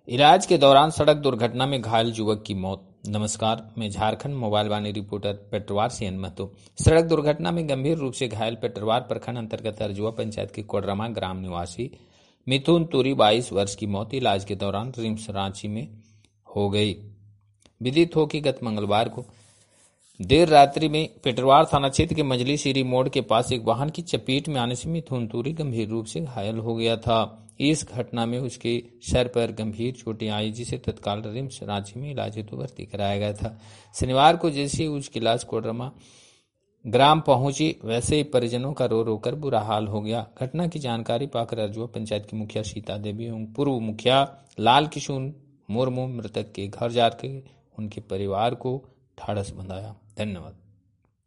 इलाज के दौरान सड़क दुर्घटना में घायल युवक की मौत। नमस्कार, मैं झारखंड मोबाइल वाणी रिपोर्टर पेटरवार से महतो। सड़क दुर्घटना में गंभीर रूप से घायल पेटरवार प्रखंड अंतर्गत अर्जुआ पंचायत के कोडरमा ग्राम निवासी मिथुन तुरी 22 वर्ष की मौत इलाज के दौरान रिम्स रांची में हो गई। विदित हो कि गत मंगलवार को देर रात्रि में पेटरवार थाना क्षेत्र के मजली सीरी मोड़ के पास एक वाहन की चपेट में आने से मिथुन तुरी गंभीर रूप से घायल हो गया था। इस घटना में उसके सर पर गंभीर चोटें आई, जिसे तत्काल रिम्स रांची में इलाज हेतु भर्ती कराया गया था। शनिवार को जैसे उसकी लाश कोडरमा ग्राम पहुंची, वैसे ही परिजनों का रो रोकर बुरा हाल हो गया। घटना की जानकारी पाकर अर्जुआ पंचायत की मुखिया सीता देवी एवं पूर्व मुखिया लाल किशोर मुर्मू मृतक के घर जाकर उनके परिवार को ढाढ़स बंधाया। धन्यवाद।